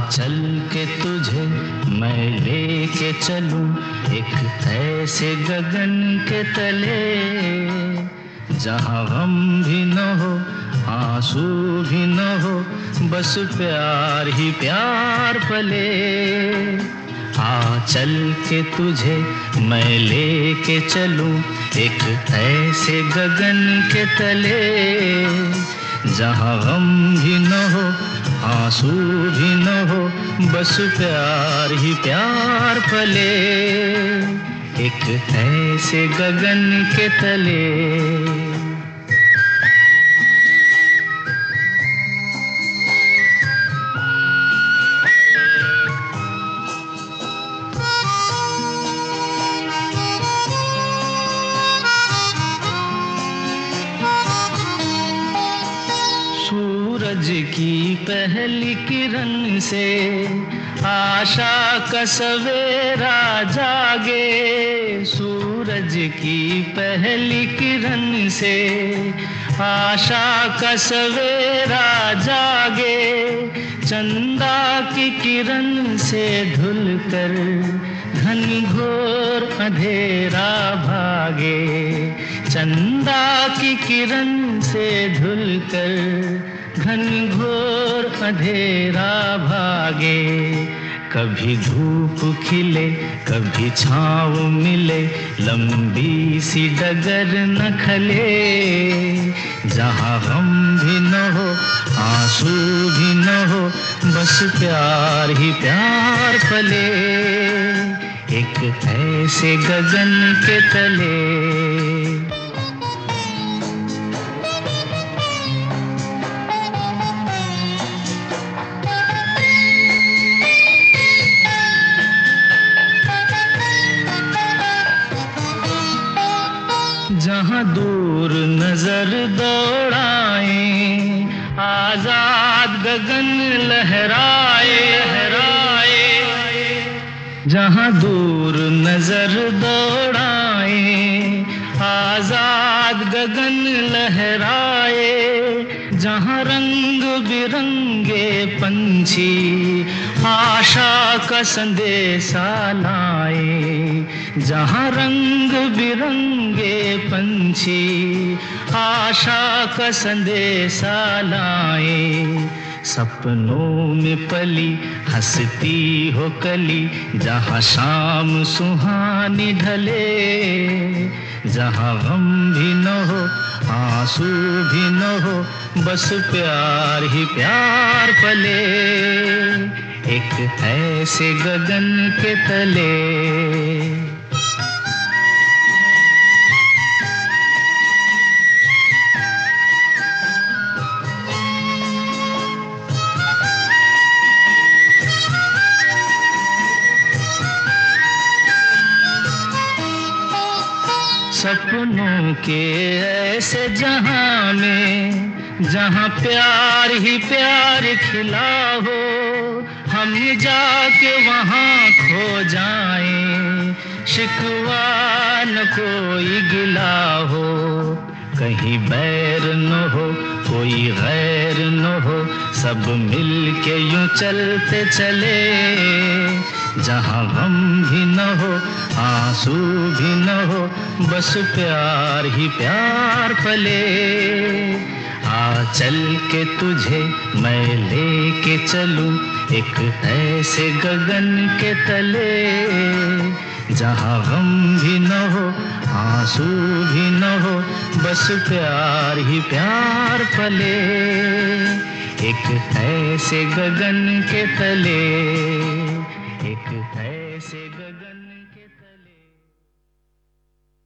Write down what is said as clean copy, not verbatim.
चल के तुझे मैं लेके चलूं एक ऐसे गगन के तले, जहाँ गम भी न हो आंसू भी न हो, बस प्यार ही प्यार पले। चल के तुझे मैं लेके चलूं एक ऐसे गगन के तले, जहाँ गम भी न हो आंसू भी न हो, बस प्यार ही प्यार पले, एक ऐसे गगन के तले। सूरज की पहली किरण से आशा का सवेरा जागे, सूरज की पहली किरण से आशा का सवेरा जागे, चंदा की किरण से धुलकर घनघोर अंधेरा भागे, चंदा की किरण से धुलकर घनघोर अंधेरा भागे। कभी धूप खिले कभी छाँव मिले, लंबी सी डगर न खले, जहाँ गम भी न हो आंसू भी न हो, बस प्यार ही प्यार पले, एक ऐसे गगन के तले। जहाँ दूर नजर दौड़ाए आजाद गगन लहराए, जहाँ दूर नजर दौड़ाए आजाद गगन लहराए, जहाँ रंग बिरंगे पंछी आशा का संदेशा लाए, जहाँ रंग बिरंगे पंछी आशा का संदेशा लाए, सपनों में पली हंसती हो कली, जहाँ शाम सुहानी ढले, जहाँ गम भी न हो आंसू भी न हो, बस प्यार ही प्यार पले, एक ऐसे गगन के तले। सपनों के ऐसे जहां में, जहां प्यार ही प्यार खिला हो, हम जाके वहां खो जाएं, शिकवा न कोई गिला हो, कहीं बैर न हो कोई गैर न हो, सब मिल के यूं चलते चले, जहाँ गम भी न हो आंसू भी न हो, बस प्यार ही प्यार पले। चल के तुझे मैं लेके चलूं एक ऐसे गगन के तले, जहाँ गम भी न हो आंसू भी न हो, बस प्यार ही प्यार पले, एक ऐसे गगन के तले, एक ऐसे